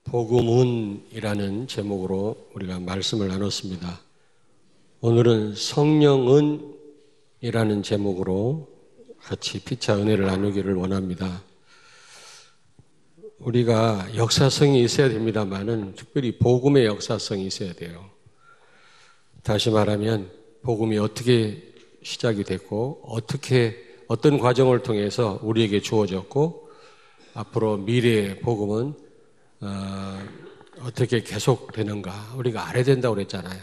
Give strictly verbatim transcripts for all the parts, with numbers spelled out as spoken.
복음은이라는 제목으로 우리가 말씀을 나눴습니다. 오늘은 성령은이라는 제목으로 같이 피차 은혜를 나누기를 원합니다. 우리가 역사성이 있어야 됩니다만은 특별히 복음의 역사성이 있어야 돼요. 다시 말하면 복음이 어떻게 시작이 됐고 어떻게 어떤 과정을 통해서 우리에게 주어졌고 앞으로 미래의 복음은 어, 어떻게 계속되는가 우리가 알아야 된다고 그랬잖아요.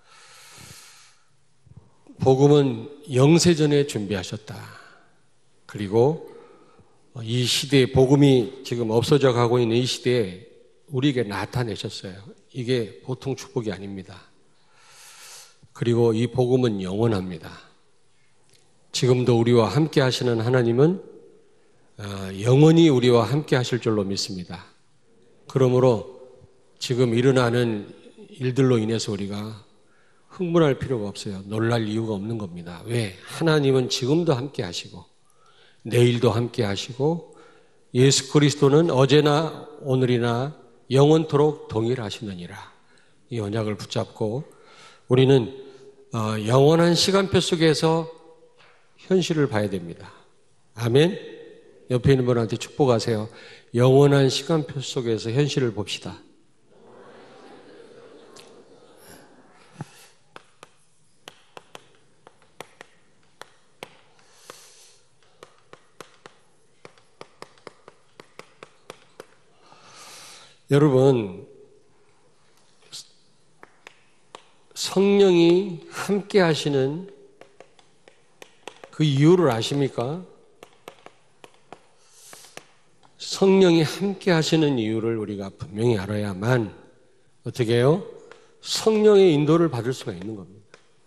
복음은 영세전에 준비하셨다. 그리고 이 시대에 복음이 지금 없어져 가고 있는 이 시대에 우리에게 나타내셨어요. 이게 보통 축복이 아닙니다. 그리고 이 복음은 영원합니다. 지금도 우리와 함께 하시는 하나님은 영원히 우리와 함께 하실 줄로 믿습니다. 그러므로 지금 일어나는 일들로 인해서 우리가 흥분할 필요가 없어요. 놀랄 이유가 없는 겁니다. 왜? 하나님은 지금도 함께 하시고 내일도 함께 하시고 예수 그리스도는 어제나 오늘이나 영원토록 동일하시느니라. 이 언약을 붙잡고 우리는 영원한 시간표 속에서 현실을 봐야 됩니다. 아멘. 옆에 있는 분한테 축복하세요. 영원한 시간표 속에서 현실을 봅시다. 여러분, 성령이 함께 하시는 그 이유를 아십니까? 성령이 함께 하시는 이유를 우리가 분명히 알아야만 어떻게 해요? 성령의 인도를 받을 수가 있는 겁니다.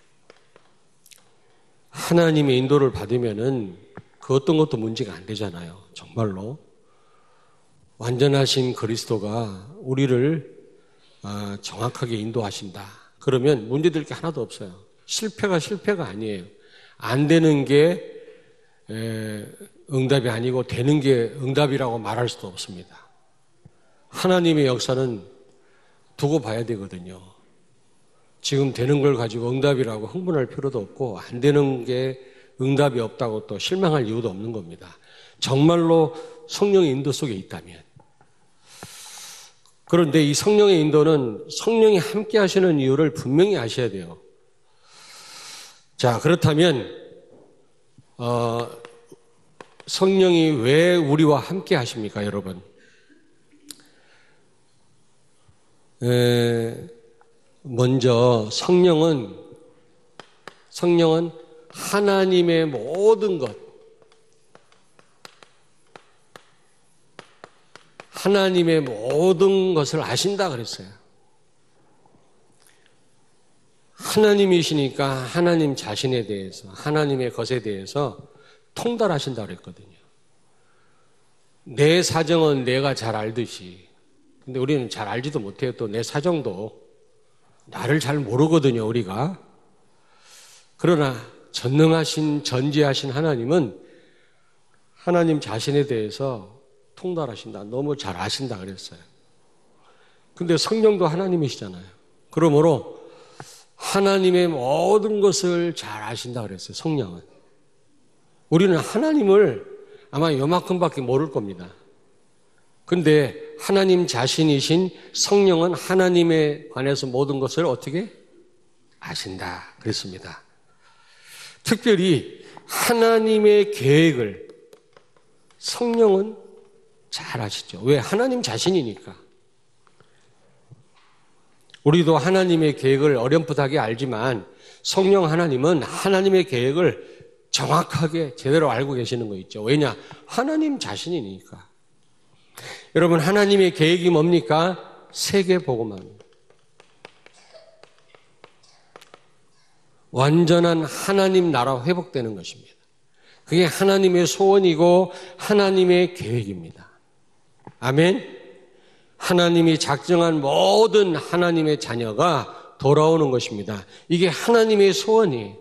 하나님의 인도를 받으면은 그 어떤 것도 문제가 안 되잖아요. 정말로. 완전하신 그리스도가 우리를 정확하게 인도하신다. 그러면 문제될 게 하나도 없어요. 실패가 실패가 아니에요. 안 되는 게 응답이 아니고 되는 게 응답이라고 말할 수도 없습니다. 하나님의 역사는 두고 봐야 되거든요. 지금 되는 걸 가지고 응답이라고 흥분할 필요도 없고 안 되는 게 응답이 없다고 또 실망할 이유도 없는 겁니다. 정말로 성령의 인도 속에 있다면. 그런데 이 성령의 인도는 성령이 함께 하시는 이유를 분명히 아셔야 돼요. 자, 그렇다면 어, 성령이 왜 우리와 함께 하십니까, 여러분? 에, 먼저 성령은 성령은 하나님의 모든 것, 하나님의 모든 것을 아신다 그랬어요. 하나님이시니까 하나님 자신에 대해서, 하나님의 것에 대해서 통달하신다 그랬거든요. 내 사정은 내가 잘 알듯이. 근데 우리는 잘 알지도 못해요. 또 내 사정도. 나를 잘 모르거든요, 우리가. 그러나 전능하신, 전지하신 하나님은 하나님 자신에 대해서 통달하신다. 너무 잘 아신다 그랬어요. 근데 성령도 하나님이시잖아요. 그러므로 하나님의 모든 것을 잘 아신다 그랬어요, 성령은. 우리는 하나님을 아마 요만큼밖에 모를 겁니다. 근데 하나님 자신이신 성령은 하나님에 관해서 모든 것을 어떻게 아신다 그랬습니다. 특별히 하나님의 계획을 성령은 잘 아시죠. 왜? 하나님 자신이니까. 우리도 하나님의 계획을 어렴풋하게 알지만 성령 하나님은 하나님의 계획을 정확하게 제대로 알고 계시는 거 있죠. 왜냐? 하나님 자신이니까. 여러분, 하나님의 계획이 뭡니까? 세계 복음화입니다. 완전한 하나님 나라 회복되는 것입니다. 그게 하나님의 소원이고 하나님의 계획입니다. 아멘. 하나님이 작정한 모든 하나님의 자녀가 돌아오는 것입니다. 이게 하나님의 소원이에요.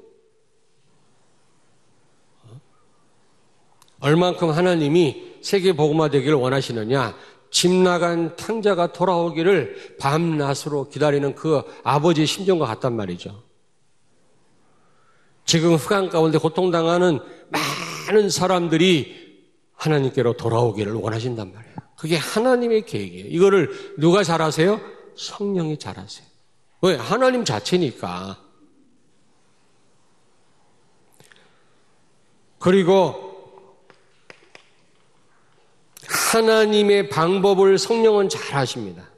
얼만큼 하나님이 세계 복음화 되기를 원하시느냐? 집 나간 탕자가 돌아오기를 밤낮으로 기다리는 그 아버지의 심정과 같단 말이죠. 지금 흑암 가운데 고통당하는 많은 사람들이 하나님께로 돌아오기를 원하신단 말이에요. 그게 하나님의 계획이에요. 이거를 누가 잘 아세요? 성령이 잘 아세요. 왜? 하나님 자체니까. 그리고 하나님의 방법을 성령은 잘 아십니다.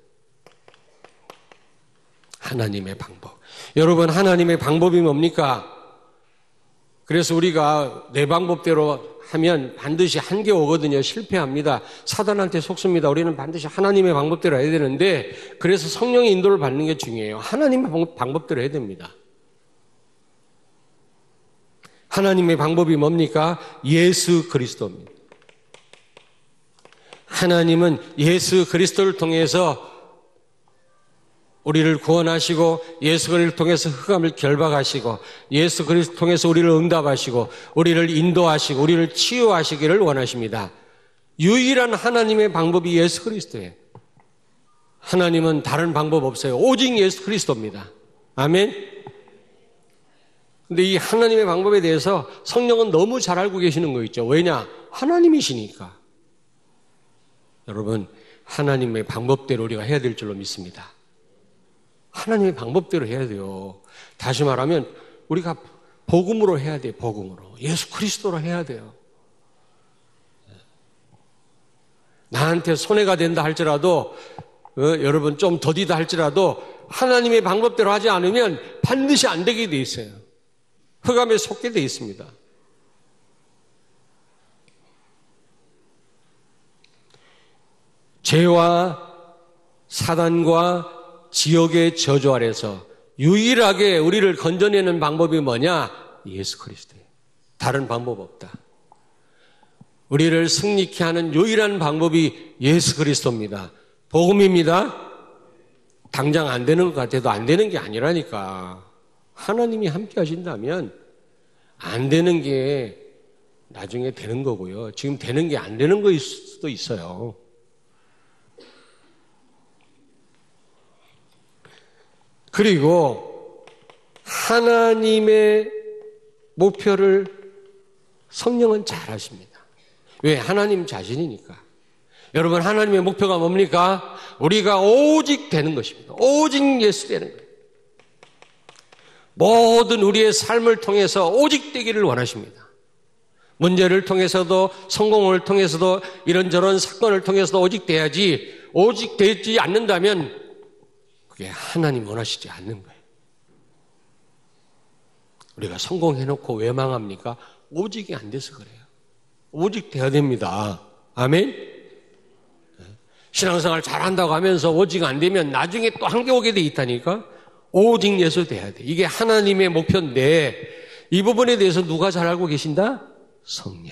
하나님의 방법. 여러분, 하나님의 방법이 뭡니까? 그래서 우리가 내 방법대로 하면 반드시 한계 오거든요. 실패합니다. 사단한테 속습니다. 우리는 반드시 하나님의 방법대로 해야 되는데, 그래서 성령의 인도를 받는 게 중요해요. 하나님의 방법대로 해야 됩니다. 하나님의 방법이 뭡니까? 예수 그리스도입니다. 하나님은 예수 그리스도를 통해서 우리를 구원하시고, 예수 그리스도를 통해서 흑암을 결박하시고, 예수 그리스도를 통해서 우리를 응답하시고, 우리를 인도하시고, 우리를 치유하시기를 원하십니다. 유일한 하나님의 방법이 예수 그리스도예요. 하나님은 다른 방법 없어요. 오직 예수 그리스도입니다. 아멘. 근데 이 하나님의 방법에 대해서 성령은 너무 잘 알고 계시는 거 있죠. 왜냐? 하나님이시니까. 여러분, 하나님의 방법대로 우리가 해야 될 줄로 믿습니다. 하나님의 방법대로 해야 돼요. 다시 말하면 우리가 복음으로 해야 돼요. 복음으로. 예수 그리스도로 해야 돼요. 나한테 손해가 된다 할지라도, 어, 여러분 좀 더디다 할지라도 하나님의 방법대로 하지 않으면 반드시 안 되게 돼 있어요. 흑암에 속게 돼 있습니다. 죄와 사단과 지옥의 저주 아래서 유일하게 우리를 건져내는 방법이 뭐냐? 예수 그리스도예요. 다른 방법 없다. 우리를 승리케 하는 유일한 방법이 예수 그리스도입니다. 복음입니다. 당장 안 되는 것 같아도 안 되는 게 아니라니까. 하나님이 함께 하신다면 안 되는 게 나중에 되는 거고요. 지금 되는 게 안 되는 거일 수도 있어요. 그리고 하나님의 목표를 성령은 잘 아십니다. 왜? 하나님 자신이니까. 여러분, 하나님의 목표가 뭡니까? 우리가 오직 되는 것입니다. 오직 예수 되는 거예요. 모든 우리의 삶을 통해서 오직 되기를 원하십니다. 문제를 통해서도, 성공을 통해서도, 이런저런 사건을 통해서도 오직 돼야지, 오직 되지 않는다면 그게 하나님 원하시지 않는 거예요. 우리가 성공해놓고 왜 망합니까? 오직이 안 돼서 그래요. 오직 돼야 됩니다. 아멘? 신앙생활 잘한다고 하면서 오직 안 되면 나중에 또 한계 오게 돼 있다니까? 오직 예수 돼야 돼. 이게 하나님의 목표인데, 이 부분에 대해서 누가 잘 알고 계신다? 성령.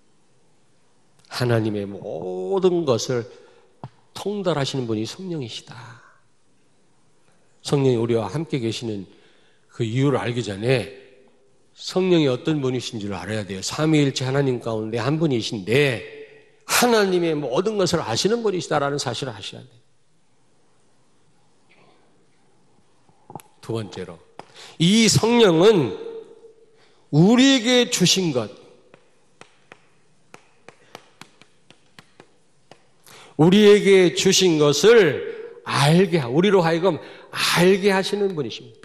하나님의 모든 것을 통달하시는 분이 성령이시다. 성령이 우리와 함께 계시는 그 이유를 알기 전에 성령이 어떤 분이신지를 알아야 돼요. 삼위일체 하나님 가운데 한 분이신데 하나님의 모든 것을 아시는 분이시다라는 사실을 아셔야 돼요. 두 번째로, 이 성령은 우리에게 주신 것, 우리에게 주신 것을 알게, 우리로 하여금 알게 하시는 분이십니다.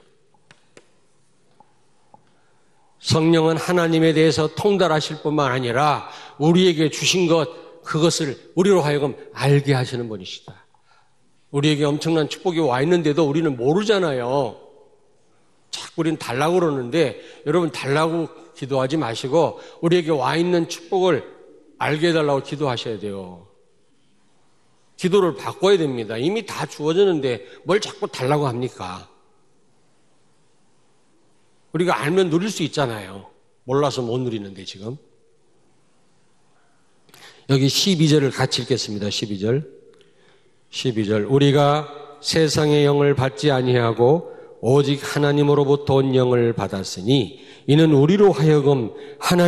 성령은 하나님에 대해서 통달하실 뿐만 아니라 우리에게 주신 것, 그것을 우리로 하여금 알게 하시는 분이시다. 우리에게 엄청난 축복이 와 있는데도 우리는 모르잖아요. 자꾸 우리는 달라고 그러는데, 여러분 달라고 기도하지 마시고 우리에게 와 있는 축복을 알게 해달라고 기도하셔야 돼요. 기도를 바꿔야 됩니다. 이미 다 주어졌는데 뭘 자꾸 달라고 합니까? 우리가 알면 누릴 수 있잖아요. 몰라서 못 누리는데 지금. 여기 십이 절을 같이 읽겠습니다. 십이 절. 십이 절. 우리가 세상의 영을 받지 아니하고 오직 하나님으로부터 온 영을 받았으니 이는 우리로 하여금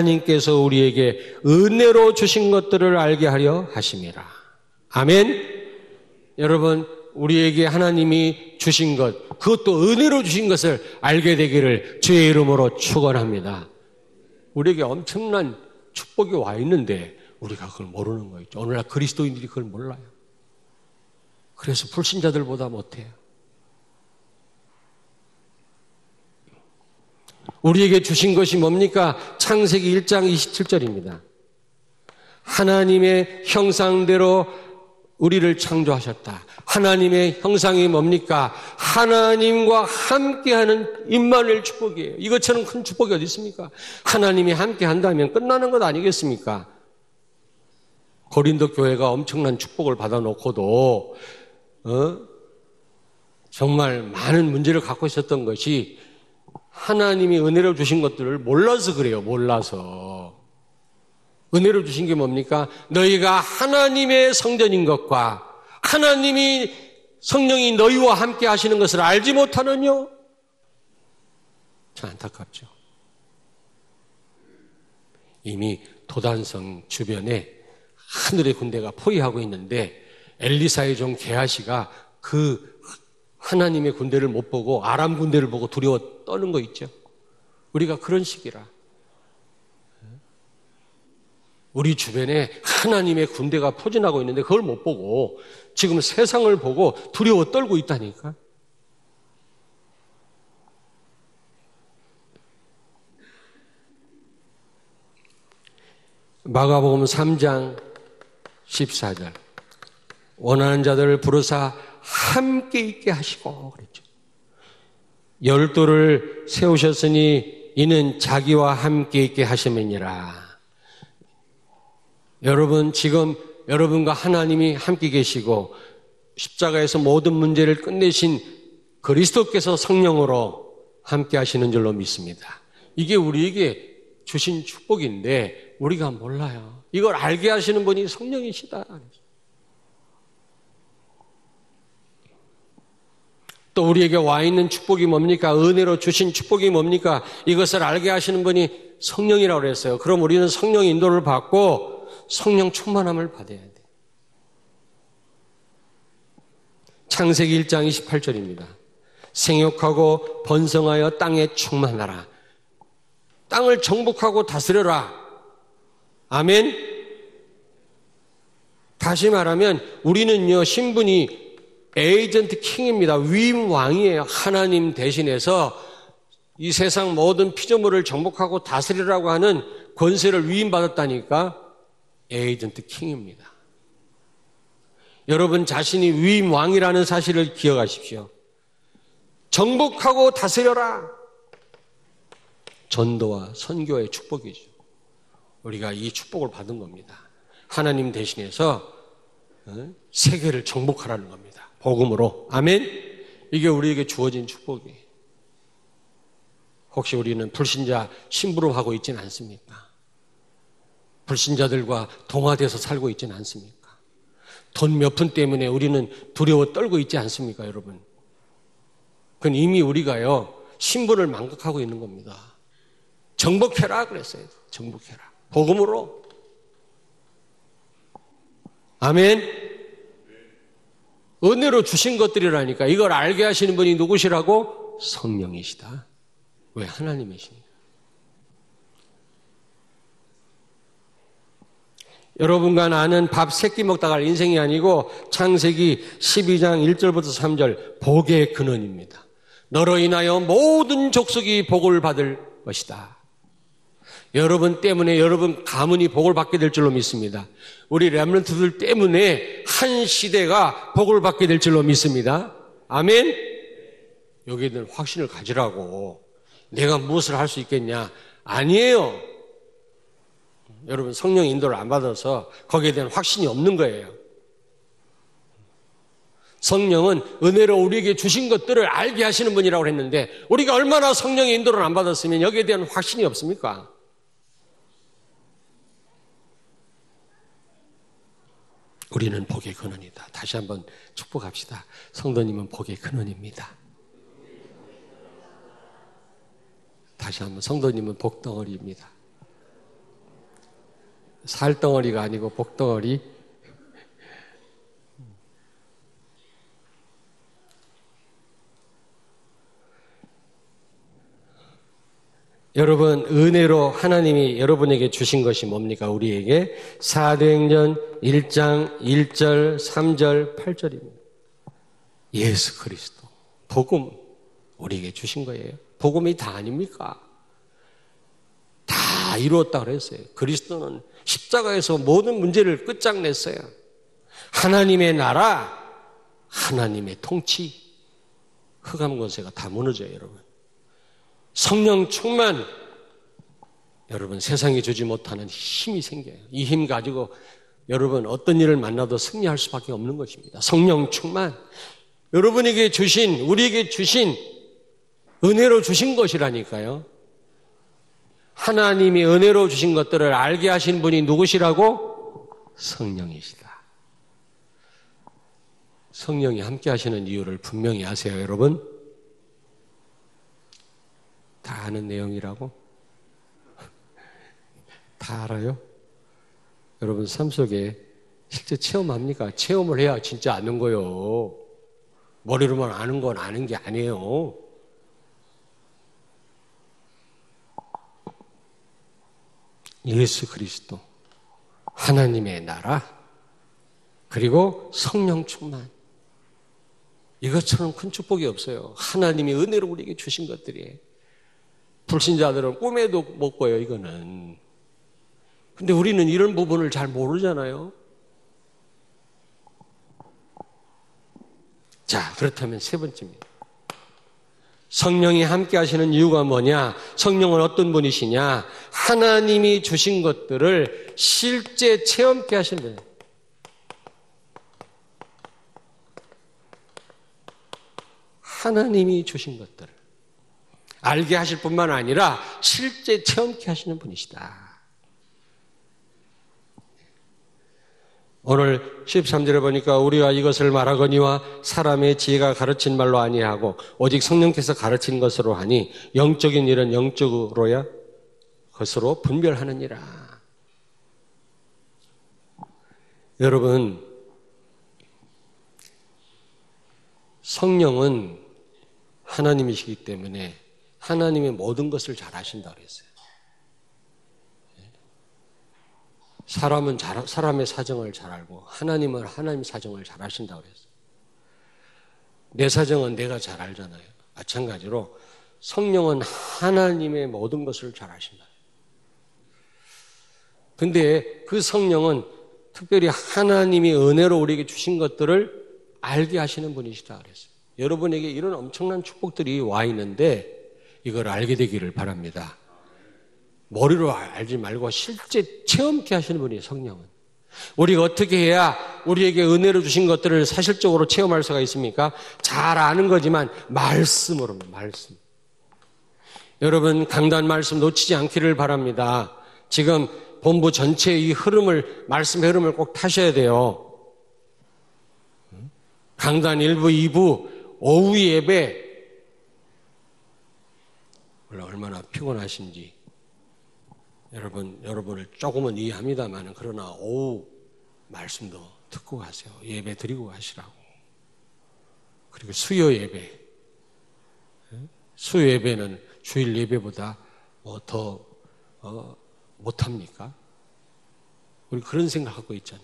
하나님께서 우리에게 은혜로 주신 것들을 알게 하려 하심이라. 아멘. 여러분, 우리에게 하나님이 주신 것, 그것도 은혜로 주신 것을 알게 되기를 주의 이름으로 축원합니다. 우리에게 엄청난 축복이 와 있는데 우리가 그걸 모르는 거죠. 오늘날 그리스도인들이 그걸 몰라요. 그래서 불신자들보다 못해요. 우리에게 주신 것이 뭡니까? 창세기 일 장 이십칠 절입니다. 하나님의 형상대로 우리를 창조하셨다. 하나님의 형상이 뭡니까? 하나님과 함께하는 임마누엘 축복이에요. 이것처럼 큰 축복이 어디 있습니까? 하나님이 함께한다면 끝나는 것 아니겠습니까? 고린도 교회가 엄청난 축복을 받아놓고도 어? 정말 많은 문제를 갖고 있었던 것이 하나님이 은혜로 주신 것들을 몰라서 그래요. 몰라서. 은혜로 주신 게 뭡니까? 너희가 하나님의 성전인 것과 하나님이 성령이 너희와 함께 하시는 것을 알지 못하느냐? 참 안타깝죠. 이미 도단성 주변에 하늘의 군대가 포위하고 있는데 엘리사의 종 게하시가 그 하나님의 군대를 못 보고 아람 군대를 보고 두려워 떠는 거 있죠. 우리가 그런 시기라. 우리 주변에 하나님의 군대가 포진하고 있는데 그걸 못 보고 지금 세상을 보고 두려워 떨고 있다니까. 마가복음 삼 장 십사 절. 원하는 자들을 부르사 함께 있게 하시고 그랬죠. 열두를 세우셨으니 이는 자기와 함께 있게 하심이니라. 여러분, 지금 여러분과 하나님이 함께 계시고 십자가에서 모든 문제를 끝내신 그리스도께서 성령으로 함께 하시는 줄로 믿습니다. 이게 우리에게 주신 축복인데 우리가 몰라요. 이걸 알게 하시는 분이 성령이시다. 또 우리에게 와 있는 축복이 뭡니까? 은혜로 주신 축복이 뭡니까? 이것을 알게 하시는 분이 성령이라고 그랬어요. 그럼 우리는 성령 인도를 받고 성령 충만함을 받아야 돼. 창세기 일 장 이십팔 절입니다. 생육하고 번성하여 땅에 충만하라. 땅을 정복하고 다스려라. 아멘. 다시 말하면 우리는요, 신분이 에이전트 킹입니다. 위임 왕이에요. 하나님 대신해서 이 세상 모든 피조물을 정복하고 다스리라고 하는 권세를 위임받았다니까 에이전트 킹입니다. 여러분 자신이 위임 왕이라는 사실을 기억하십시오. 정복하고 다스려라. 전도와 선교의 축복이죠. 우리가 이 축복을 받은 겁니다. 하나님 대신해서 세계를 정복하라는 겁니다. 복음으로. 아멘. 이게 우리에게 주어진 축복이에요. 혹시 우리는 불신자 심부름하고 있지는 않습니까? 불신자들과 동화돼서 살고 있지는 않습니까? 돈 몇 푼 때문에 우리는 두려워 떨고 있지 않습니까, 여러분? 그건 이미 우리가요, 신분을 망각하고 있는 겁니다. 정복해라 그랬어요. 정복해라. 복음으로. 아멘. 은혜로 주신 것들이라니까. 이걸 알게 하시는 분이 누구시라고? 성령이시다. 왜? 하나님이시니까. 여러분과 나는 밥 세 끼 먹다 갈 인생이 아니고 창세기 십이 장 일 절부터 삼 절 복의 근원입니다. 너로 인하여 모든 족속이 복을 받을 것이다. 여러분 때문에 여러분 가문이 복을 받게 될 줄로 믿습니다. 우리 렘넌트들 때문에 한 시대가 복을 받게 될 줄로 믿습니다. 아멘. 여기에 대한 확신을 가지라고. 내가 무엇을 할 수 있겠냐? 아니에요. 여러분 성령 인도를 안 받아서 거기에 대한 확신이 없는 거예요. 성령은 은혜로 우리에게 주신 것들을 알게 하시는 분이라고 했는데 우리가 얼마나 성령의 인도를 안 받았으면 여기에 대한 확신이 없습니까? 우리는 복의 근원이다. 다시 한번 축복합시다. 성도님은 복의 근원입니다. 다시 한번 성도님은 복덩어리입니다. 살덩어리가 아니고 복덩어리. 여러분, 은혜로 하나님이 여러분에게 주신 것이 뭡니까? 우리에게 사도행전 일 장 일 절, 삼 절, 팔 절입니다. 예수 그리스도, 복음 우리에게 주신 거예요. 복음이 다 아닙니까? 다 이루었다 그랬어요. 그리스도는 십자가에서 모든 문제를 끝장냈어요. 하나님의 나라, 하나님의 통치, 흑암 권세가 다 무너져요, 여러분. 성령 충만, 여러분 세상이 주지 못하는 힘이 생겨요. 이 힘 가지고 여러분 어떤 일을 만나도 승리할 수밖에 없는 것입니다. 성령 충만, 여러분에게 주신, 우리에게 주신 은혜로 주신 것이라니까요. 하나님이 은혜로 주신 것들을 알게 하신 분이 누구시라고? 성령이시다. 성령이 함께 하시는 이유를 분명히 아세요, 여러분? 다 아는 내용이라고? 다 알아요? 여러분 삶 속에 실제 체험합니까? 체험을 해야 진짜 아는 거요. 머리로만 아는 건 아는 게 아니에요. 예수 그리스도, 하나님의 나라, 그리고 성령 충만. 이것처럼 큰 축복이 없어요. 하나님이 은혜로 우리에게 주신 것들이에요. 불신자들은 꿈에도 못 꿔요, 이거는. 근데 우리는 이런 부분을 잘 모르잖아요. 자, 그렇다면 세 번째입니다. 성령이 함께 하시는 이유가 뭐냐? 성령은 어떤 분이시냐? 하나님이 주신 것들을 실제 체험케 하시는 분이에요. 하나님이 주신 것들을 알게 하실 뿐만 아니라 실제 체험케 하시는 분이시다. 오늘 십삼 절에 보니까 우리가 이것을 말하거니와 사람의 지혜가 가르친 말로 아니하고 오직 성령께서 가르친 것으로 하니 영적인 일은 영적으로야 것으로 분별하느니라. 여러분, 성령은 하나님이시기 때문에 하나님의 모든 것을 잘 아신다고 그랬어요. 사람은 잘, 사람의 사정을 잘 알고 하나님은 하나님 사정을 잘 아신다고 그랬어요. 내 사정은 내가 잘 알잖아요. 마찬가지로 성령은 하나님의 모든 것을 잘 아신다. 근데 그 성령은 특별히 하나님이 은혜로 우리에게 주신 것들을 알게 하시는 분이시다 그랬어요. 여러분에게 이런 엄청난 축복들이 와 있는데 이걸 알게 되기를 바랍니다. 머리로 알지 말고 실제 체험케 하시는 분이에요, 성령은. 우리가 어떻게 해야 우리에게 은혜로 주신 것들을 사실적으로 체험할 수가 있습니까? 잘 아는 거지만 말씀으로, 말씀. 여러분, 강단 말씀 놓치지 않기를 바랍니다. 지금 본부 전체의 이 흐름을, 말씀의 흐름을 꼭 타셔야 돼요. 강단 일 부, 이 부, 오후 예배. 원래 얼마나 피곤하신지. 여러분, 여러분을 조금은 이해합니다만, 그러나 오후 말씀도 듣고 가세요. 예배 드리고 가시라고. 그리고 수요 예배. 수요 예배는 주일 예배보다 뭐 더, 어, 못합니까? 우리 그런 생각하고 있잖아요.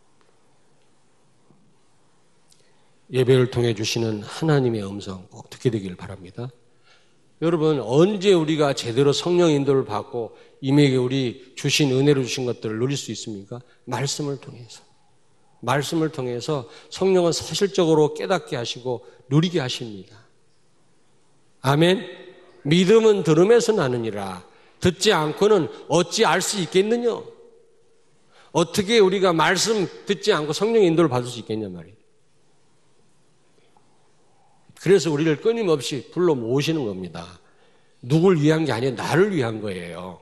예배를 통해 주시는 하나님의 음성 꼭 듣게 되기를 바랍니다. 여러분, 언제 우리가 제대로 성령 인도를 받고 임에게 우리 주신 은혜로 주신 것들을 누릴 수 있습니까? 말씀을 통해서. 말씀을 통해서 성령은 사실적으로 깨닫게 하시고 누리게 하십니다. 아멘. 믿음은 들음에서 나느니라. 듣지 않고는 어찌 알 수 있겠느냐? 어떻게 우리가 말씀 듣지 않고 성령의 인도를 받을 수 있겠냐 말이에요. 그래서 우리를 끊임없이 불러 모으시는 겁니다. 누굴 위한 게 아니라 나를 위한 거예요.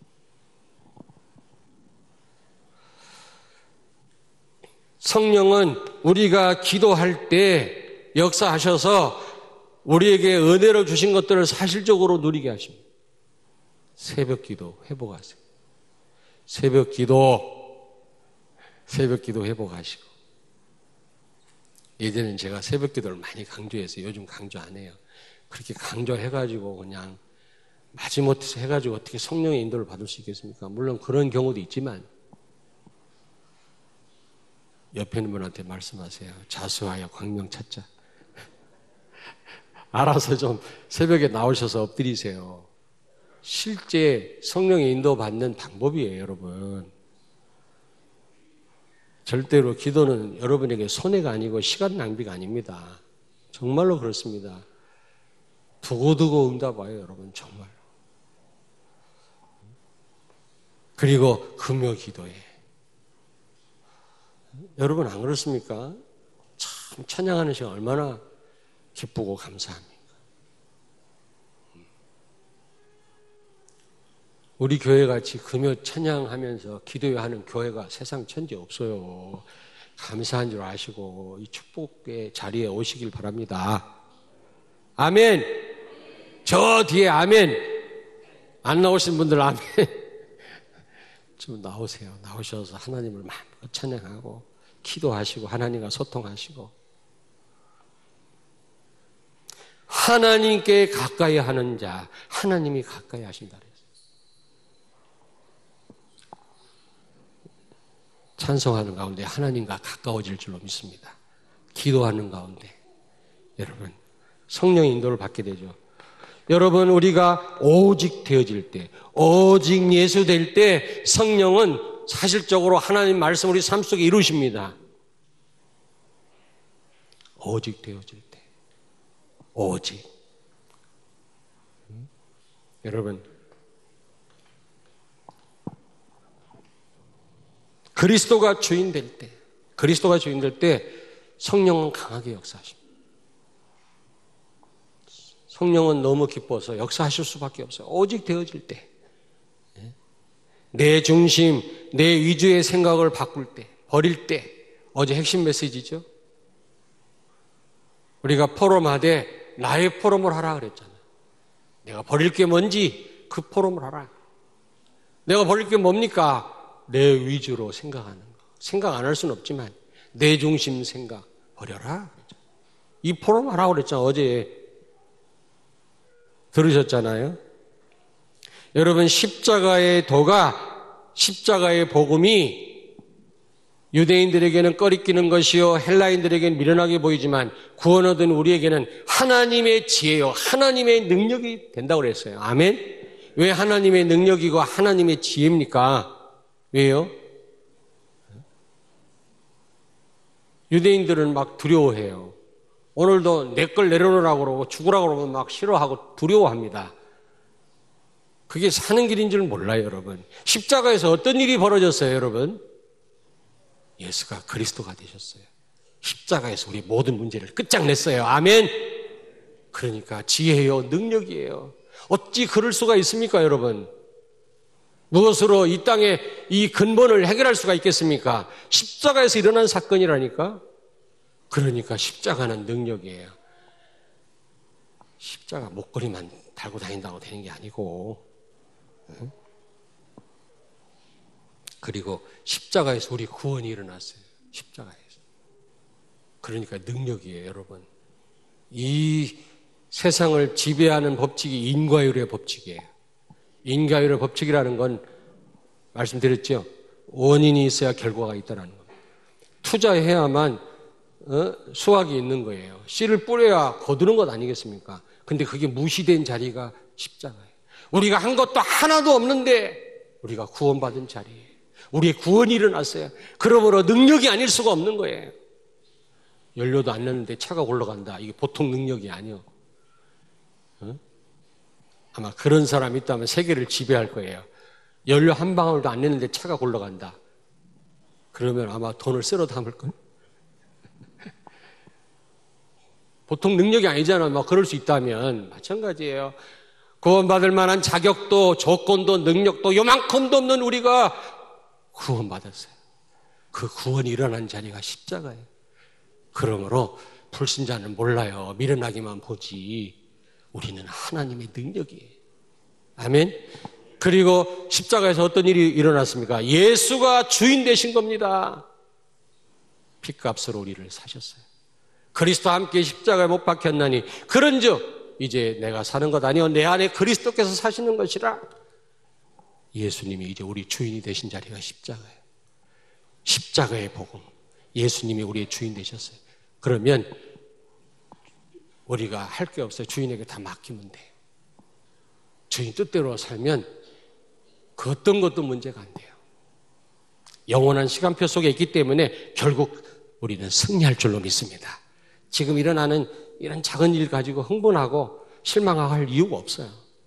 성령은 우리가 기도할 때 역사하셔서 우리에게 은혜로 주신 것들을 사실적으로 누리게 하십니다. 새벽 기도 회복하세요. 새벽 기도, 새벽 기도 회복하시고. 예전엔 제가 새벽 기도를 많이 강조했어요. 요즘 강조 안 해요. 그렇게 강조해가지고 그냥 마지못해서 해가지고 어떻게 성령의 인도를 받을 수 있겠습니까? 물론 그런 경우도 있지만 옆에 있는 분한테 말씀하세요. 자수하여 광명 찾자. 알아서 좀 새벽에 나오셔서 엎드리세요. 실제 성령의 인도 받는 방법이에요, 여러분. 절대로 기도는 여러분에게 손해가 아니고 시간 낭비가 아닙니다. 정말로 그렇습니다. 두고두고 응답와요, 여러분. 정말로. 그리고 금요 기도에. 여러분 안 그렇습니까? 참 찬양하는 시간 얼마나 기쁘고 감사합니까? 우리 교회같이 금요 찬양하면서 기도하는 교회가 세상 천지에 없어요. 감사한 줄 아시고 이 축복의 자리에 오시길 바랍니다. 아멘. 저 뒤에 아멘. 안 나오신 분들 아멘. 좀 나오세요. 나오셔서 하나님을 마음껏 찬양하고 기도하시고 하나님과 소통하시고 하나님께 가까이 하는 자 하나님이 가까이 하신다 그랬어요. 찬송하는 가운데 하나님과 가까워질 줄로 믿습니다. 기도하는 가운데 여러분 성령의 인도를 받게 되죠. 여러분 우리가 오직 되어질 때 오직 예수 될 때 성령은 사실적으로 하나님 말씀 우리 삶 속에 이루십니다. 오직 되어질 때 오직 음? 여러분 그리스도가 주인 될 때 그리스도가 주인 될 때 성령은 강하게 역사하십니다. 성령은 너무 기뻐서 역사하실 수밖에 없어요. 오직 되어질 때. 내 중심, 내 위주의 생각을 바꿀 때, 버릴 때. 어제 핵심 메시지죠. 우리가 포럼하되 나의 포럼을 하라 그랬잖아요. 내가 버릴 게 뭔지 그 포럼을 하라. 내가 버릴 게 뭡니까? 내 위주로 생각하는 거. 생각 안 할 수는 없지만 내 중심 생각 버려라. 이 포럼 하라고 그랬잖아요. 어제 들으셨잖아요. 여러분 십자가의 도가 십자가의 복음이 유대인들에게는 꺼리끼는 것이요 헬라인들에게는 미련하게 보이지만 구원 얻은 우리에게는 하나님의 지혜요 하나님의 능력이 된다고 그랬어요. 아멘. 왜 하나님의 능력이고 하나님의 지혜입니까? 왜요? 유대인들은 막 두려워해요. 오늘도 내 걸 내려놓으라고 그러고 죽으라고 그러면 막 싫어하고 두려워합니다. 그게 사는 길인 줄 몰라요, 여러분. 십자가에서 어떤 일이 벌어졌어요, 여러분? 예수가 그리스도가 되셨어요. 십자가에서 우리 모든 문제를 끝장냈어요. 아멘. 그러니까 지혜요, 능력이에요. 어찌 그럴 수가 있습니까, 여러분? 무엇으로 이 땅에 이 근본을 해결할 수가 있겠습니까? 십자가에서 일어난 사건이라니까. 그러니까 십자가는 능력이에요. 십자가 목걸이만 달고 다닌다고 되는 게 아니고 응? 그리고 십자가에서 우리 구원이 일어났어요. 십자가에서. 그러니까 능력이에요, 여러분. 이 세상을 지배하는 법칙이 인과율의 법칙이에요. 인과율의 법칙이라는 건 말씀드렸죠. 원인이 있어야 결과가 있다는 겁니다. 투자해야만 어? 수확이 있는 거예요. 씨를 뿌려야 거두는 것 아니겠습니까? 근데 그게 무시된 자리가 십자가예요. 우리가 한 것도 하나도 없는데 우리가 구원받은 자리예요. 우리의 구원이 일어났어요. 그러므로 능력이 아닐 수가 없는 거예요. 연료도 안 넣는데 차가 굴러간다. 이게 보통 능력이 아니요. 어? 아마 그런 사람이 있다면 세계를 지배할 거예요. 연료 한 방울도 안 넣는데 차가 굴러간다. 그러면 아마 돈을 쓸어 담을 거예요. 보통 능력이 아니잖아요. 막 그럴 수 있다면 마찬가지예요. 구원받을 만한 자격도 조건도 능력도 요만큼도 없는 우리가 구원받았어요. 그 구원이 일어난 자리가 십자가예요. 그러므로 불신자는 몰라요. 미련하기만 보지. 우리는 하나님의 능력이에요. 아멘. 그리고 십자가에서 어떤 일이 일어났습니까? 예수가 주인 되신 겁니다. 핏값으로 우리를 사셨어요. 그리스도와 함께 십자가에 못 박혔나니 그런즉 이제 내가 사는 것 아니요 내 안에 그리스도께서 사시는 것이라. 예수님이 이제 우리 주인이 되신 자리가 십자가예요. 십자가의 복음. 예수님이 우리의 주인 되셨어요. 그러면 우리가 할 게 없어요. 주인에게 다 맡기면 돼요. 주인 뜻대로 살면 그 어떤 것도 문제가 안 돼요. 영원한 시간표 속에 있기 때문에 결국 우리는 승리할 줄로 믿습니다. 지금 일어나는 이런 작은 일 가지고 흥분하고 실망하고 할 이유가 없어요.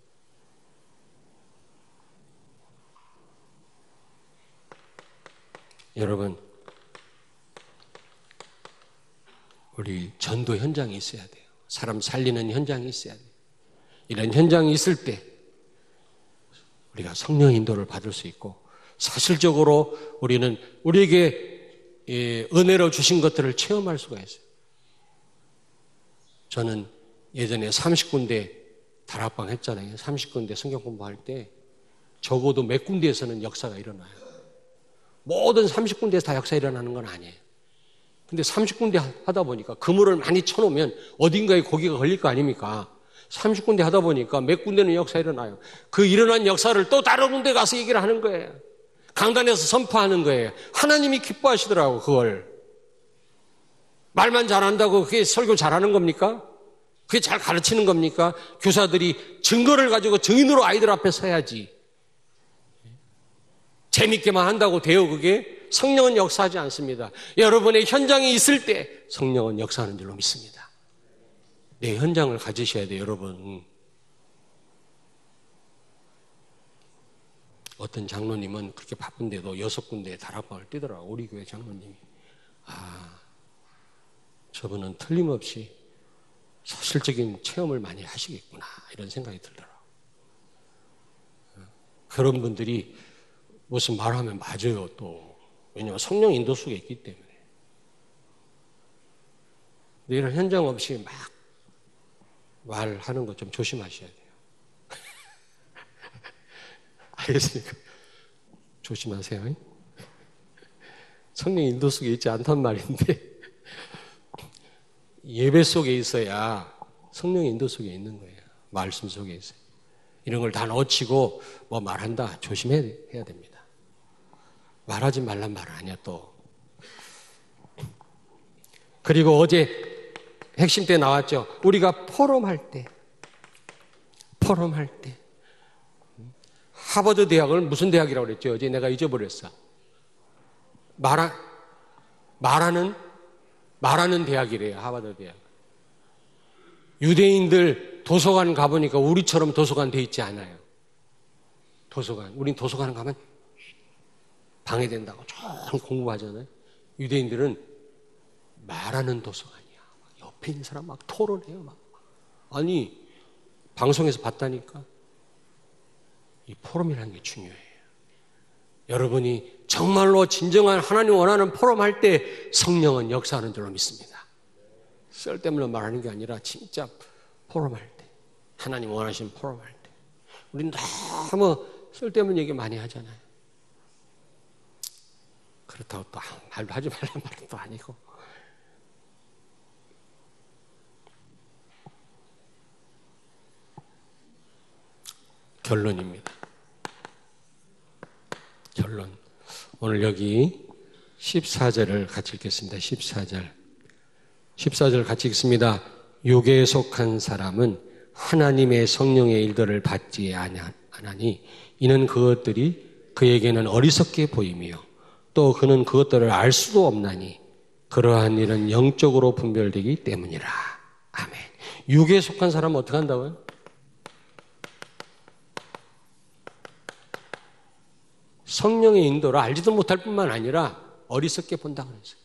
여러분, 우리 전도 현장이 있어야 돼요. 사람 살리는 현장이 있어야 돼요. 이런 현장이 있을 때 우리가 성령 인도를 받을 수 있고 사실적으로 우리는 우리에게 은혜로 주신 것들을 체험할 수가 있어요. 저는 예전에 삼십 군데 다락방 했잖아요. 삼십 군데 성경 공부할 때 적어도 몇 군데에서는 역사가 일어나요. 모든 삼십 군데에서 다 역사 일어나는 건 아니에요. 근데 삼십 군데 하다 보니까 그물을 많이 쳐놓으면 어딘가에 고기가 걸릴 거 아닙니까? 삼십 군데 하다 보니까 몇 군데는 역사 일어나요. 그 일어난 역사를 또 다른 군데 가서 얘기를 하는 거예요. 강단에서 선포하는 거예요. 하나님이 기뻐하시더라고, 그걸. 말만 잘한다고 그게 설교 잘하는 겁니까? 그게 잘 가르치는 겁니까? 교사들이 증거를 가지고 증인으로 아이들 앞에 서야지. 재밌게만 한다고 돼요, 그게? 성령은 역사하지 않습니다. 여러분의 현장에 있을 때 성령은 역사하는 줄로 믿습니다. 내 현장을 가지셔야 돼요, 여러분. 어떤 장로님은 그렇게 바쁜데도 여섯 군데에 다락방을 뛰더라고요. 우리 교회 장로님이. 아, 저분은 틀림없이 사실적인 체험을 많이 하시겠구나, 이런 생각이 들더라고요. 그런 분들이 무슨 말하면 맞아요, 또. 왜냐하면 성령 인도 속에 있기 때문에. 이런 현장 없이 막 말하는 거 좀 조심하셔야 돼요. 알겠습니까? 조심하세요. 성령 인도 속에 있지 않단 말인데 예배 속에 있어야 성령 인도 속에 있는 거예요. 말씀 속에 있어요. 이런 걸 다 놓치고 뭐 말한다, 조심해야 됩니다. 말하지 말란 말은 아니야, 또. 그리고 어제 핵심 때 나왔죠. 우리가 포럼할 때, 포럼할 때. 하버드 대학을 무슨 대학이라고 그랬죠? 어제 내가 잊어버렸어. 말하, 말하는, 말하는 대학이래요, 하버드 대학. 유대인들 도서관 가보니까 우리처럼 도서관 돼 있지 않아요. 도서관. 우린 도서관 가면 방해된다고 좀 공부하잖아요. 유대인들은 말하는 도서관이야. 옆에 있는 사람 막 토론해요. 막. 아니, 방송에서 봤다니까. 이 포럼이라는 게 중요해요. 여러분이 정말로 진정한 하나님 원하는 포럼 할 때 성령은 역사하는 줄로 믿습니다. 쓸데없는 말하는 게 아니라 진짜 포럼 할 때, 하나님 원하시는 포럼 할 때. 우리는 너무 쓸데없는 얘기 많이 하잖아요. 그렇다고 또 말도 하지 말란 말은 또 아니고. 결론입니다. 결론. 오늘 여기 십사 절을 같이 읽겠습니다. 십사 절. 십사 절 같이 읽습니다. 육에 속한 사람은 하나님의 성령의 일들을 받지 아니하니 이는 그것들이 그에게는 어리석게 보이며 또 그는 그것들을 알 수도 없나니 그러한 일은 영적으로 분별되기 때문이라. 아멘. 육에 속한 사람은 어떻게 한다고요? 성령의 인도를 알지도 못할 뿐만 아니라 어리석게 본다고 그랬어요.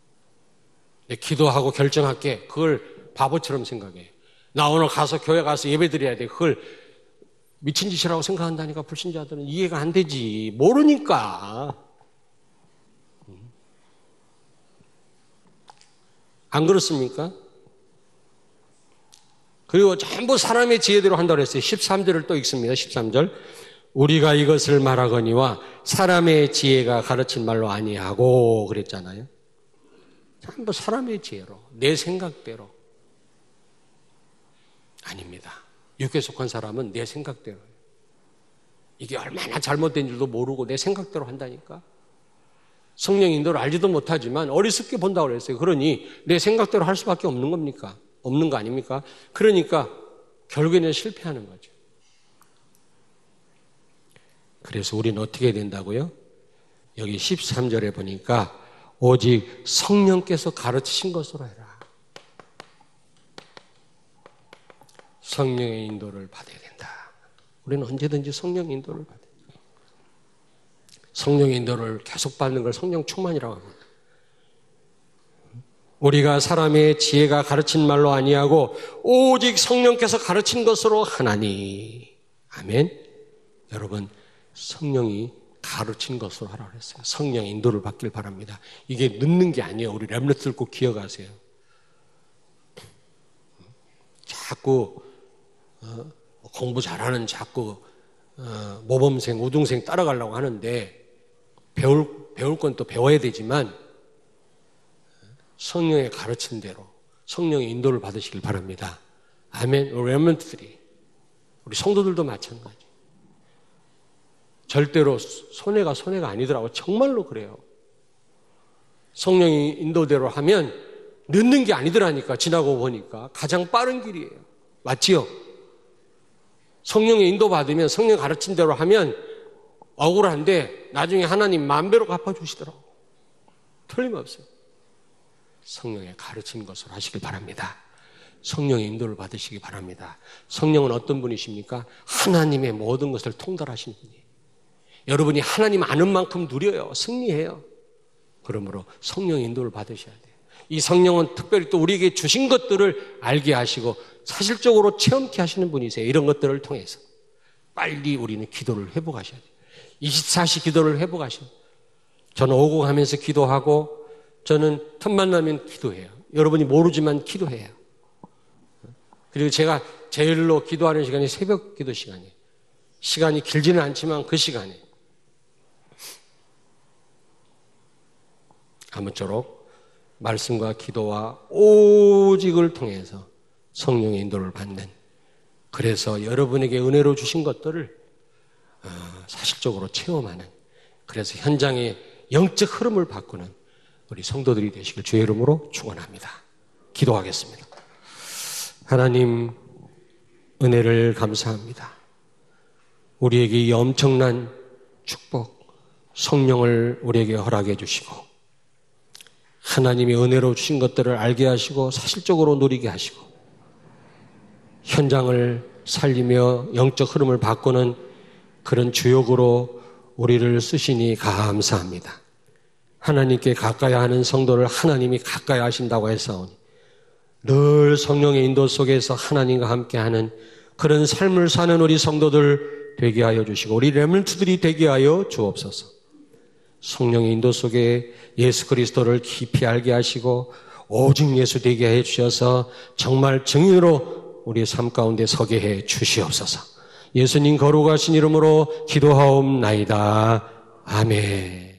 기도하고 결정할게. 그걸 바보처럼 생각해. 나 오늘 가서 교회 가서 예배 드려야 돼. 그걸 미친 짓이라고 생각한다니까 불신자들은 이해가 안 되지. 모르니까. 안 그렇습니까? 그리고 전부 사람의 지혜대로 한다고 했어요. 십삼 절을 또 읽습니다. 십삼 절. 우리가 이것을 말하거니와 사람의 지혜가 가르친 말로 아니하고 그랬잖아요. 전부 사람의 지혜로, 내 생각대로. 아닙니다. 육에 속한 사람은 내 생각대로 해요. 이게 얼마나 잘못된 줄도 모르고 내 생각대로 한다니까. 성령 인도를 알지도 못하지만 어리석게 본다고 그랬어요. 그러니 내 생각대로 할 수밖에 없는 겁니까? 없는 거 아닙니까? 그러니까 결국에는 실패하는 거죠. 그래서 우리는 어떻게 해야 된다고요? 여기 십삼 절에 보니까 오직 성령께서 가르치신 것으로 해라. 성령의 인도를 받아야 된다. 우리는 언제든지 성령의 인도를 받아야 된다. 성령의 인도를 계속 받는 걸 성령 충만이라고 합니다. 우리가 사람의 지혜가 가르친 말로 아니하고 오직 성령께서 가르친 것으로 하나니. 아멘. 여러분, 성령이 가르친 것으로 하라고 했어요. 성령의 인도를 받길 바랍니다. 이게 늦는 게 아니에요. 우리 렘넌트들 꼭 기억하세요. 자꾸 어, 공부 잘하는 자꾸 어, 모범생, 우등생 따라가려고 하는데 배울 배울 건 또 배워야 되지만 성령의 가르친 대로 성령의 인도를 받으시길 바랍니다. 아멘. 우리 렘넌트들이, 우리 성도들도 마찬가지. 절대로 손해가 손해가 아니더라고요. 정말로 그래요. 성령의 인도대로 하면 늦는 게 아니더라니까. 지나고 보니까 가장 빠른 길이에요. 맞지요? 성령의 인도 받으면, 성령 가르친 대로 하면 억울한데 나중에 하나님 만배로 갚아주시더라고요. 틀림없어요. 성령의 가르친 것으로 하시길 바랍니다. 성령의 인도를 받으시기 바랍니다. 성령은 어떤 분이십니까? 하나님의 모든 것을 통달하신 분이에요. 여러분이 하나님 아는 만큼 누려요. 승리해요. 그러므로 성령의 인도를 받으셔야 돼요. 이 성령은 특별히 또 우리에게 주신 것들을 알게 하시고 사실적으로 체험케 하시는 분이세요. 이런 것들을 통해서 빨리 우리는 기도를 회복하셔야 돼요. 이십사 시 기도를 회복하셔야 돼요. 저는 오고 가면서 기도하고 저는 틈만 나면 기도해요. 여러분이 모르지만 기도해요. 그리고 제가 제일로 기도하는 시간이 새벽 기도 시간이에요. 시간이 길지는 않지만 그 시간에 아무쪼록 말씀과 기도와 오직을 통해서 성령의 인도를 받는, 그래서 여러분에게 은혜로 주신 것들을 사실적으로 체험하는, 그래서 현장의 영적 흐름을 바꾸는 우리 성도들이 되시길 주의 이름으로 축원합니다. 기도하겠습니다. 하나님, 은혜를 감사합니다. 우리에게 이 엄청난 축복, 성령을 우리에게 허락해 주시고 하나님이 은혜로 주신 것들을 알게 하시고 사실적으로 누리게 하시고 현장을 살리며 영적 흐름을 바꾸는 그런 주역으로 우리를 쓰시니 감사합니다. 하나님께 가까이 하는 성도를 하나님이 가까이 하신다고 했사오니 늘 성령의 인도 속에서 하나님과 함께하는 그런 삶을 사는 우리 성도들 되게 하여 주시고 우리 렘넌트들이 되게 하여 주옵소서. 성령의 인도 속에 예수 그리스도를 깊이 알게 하시고 오직 예수 되게 해 주셔서 정말 증인으로 우리의 삶 가운데 서게 해 주시옵소서. 예수님 거룩하신 이름으로 기도하옵나이다. 아멘.